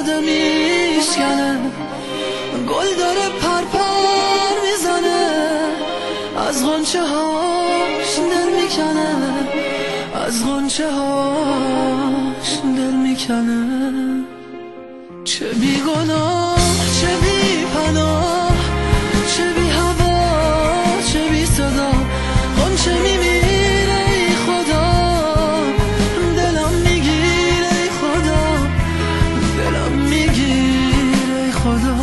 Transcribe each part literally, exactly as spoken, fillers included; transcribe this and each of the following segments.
ساده میشکنه، گل داره پر پر میزنه، از غنچه هاش دل میکنه، از غنچه هاش دل میکنه. چه بی گناه چه بی پناه، چه بی هوا چه بی صدا، غنچه میمیره ای خدا، دلم میگیره ای خدا، دلم میگیره ای خدا.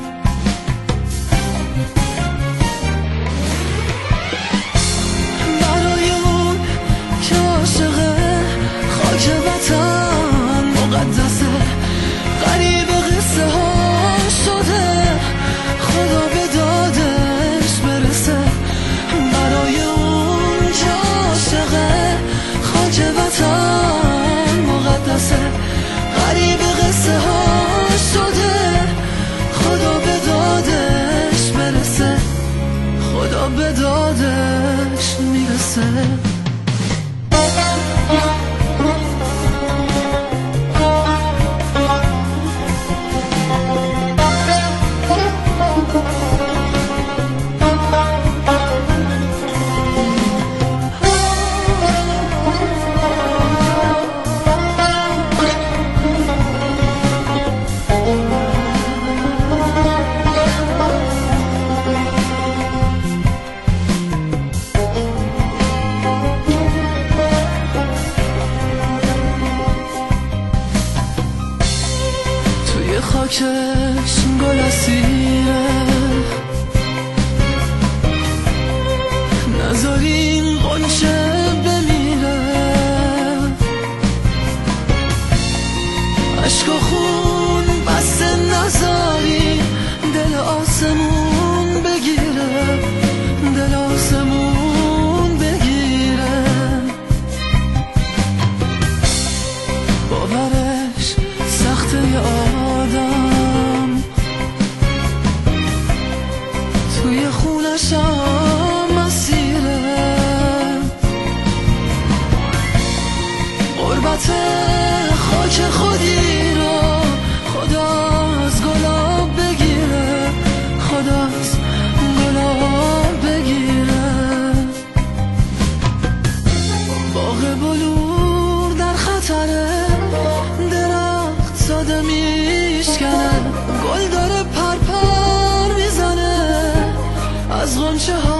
برای اون که عاشقه خاک وطن مقدسه، غریب قصه ها شده خدا به دادش برسه. برای اون که عاشقه خاک وطن مقدسه، غریب قصه ها شده خدا به دادش برسه، خدا به دادش میرسه. خاکش گل اسیره، نذارین غنچه بمیره، عشق و خون بسته نذارین دل آسمون بگیره، دل آسمون بگیره. باورش سخته آدم، توی خونشم مسیره، غربت خاک خودی رو خدا از گلاب بگیره، خدا از گلاب بگیره. باغ بلور در خطره، درخت ساده میشکنه، گل داره پر پر میزنه، از غنچه ها